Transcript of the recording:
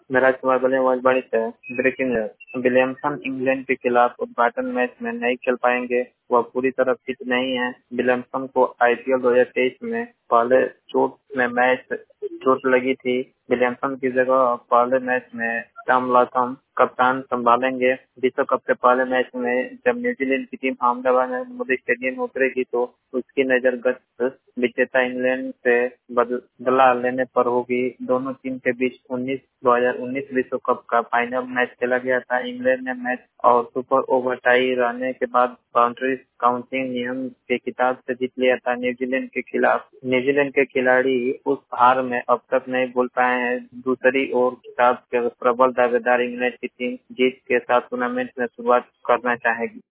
मेरा सवाल बल्लेबाज से ब्रेकिंग न्यूज। विलियमसन इंग्लैंड के खिलाफ उद्घाटन मैच में नहीं खेल पाएंगे। वह पूरी तरह फिट नहीं है। विलियमसन को आईपीएल 2023 में पहले चोट लगी थी। विलियमसन की जगह पहले मैच में टॉम लाथम कप्तान संभालेंगे। विश्व कप के पहले मैच में जब न्यूजीलैंड की टीम अहमदाबाद में मोदी स्टेडियम में उतरेगी तो उसकी नजर विजेता इंग्लैंड से बदला लेने पर होगी। दोनों टीम के बीच 2019 विश्व कप का फाइनल मैच खेला गया था। इंग्लैंड ने मैच और सुपर ओवर टाई रहने के बाद बाउंड्री काउंटिंग नियम के खिताब से जीत लिया था न्यूजीलैंड के खिलाफ। न्यूजीलैंड के खिलाड़ी उस हार में अब तक नहीं भूल पाए हैं। दूसरी ओर खिताब के प्रबल दावेदार इंग्लैंड की टीम जीत के साथ टूर्नामेंट में शुरुआत करना चाहेगी।